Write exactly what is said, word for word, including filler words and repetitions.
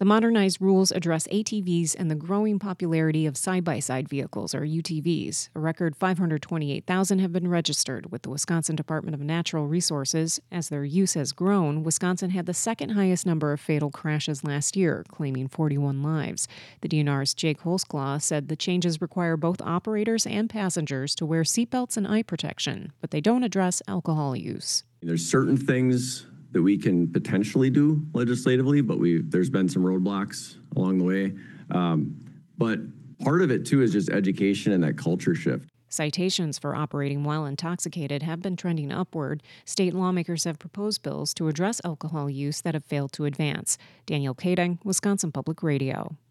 The modernized rules address A T Vs and the growing popularity of side-by-side vehicles, or U T Vs. A record five hundred twenty-eight thousand have been registered with the Wisconsin Department of Natural Resources. As their use has grown, Wisconsin had the second highest number of fatal crashes last year, claiming forty-one lives. The D N R's Jake Holsclaw said the changes require both operators and passengers to wear seatbelts and eye protection, but they don't address alcohol use. There's certain things that we can potentially do legislatively, but we there's been some roadblocks along the way. Um, but part of it, too, is just education and that culture shift. Citations for operating while intoxicated have been trending upward. State lawmakers have proposed bills to address alcohol use that have failed to advance. Danielle Kading, Wisconsin Public Radio.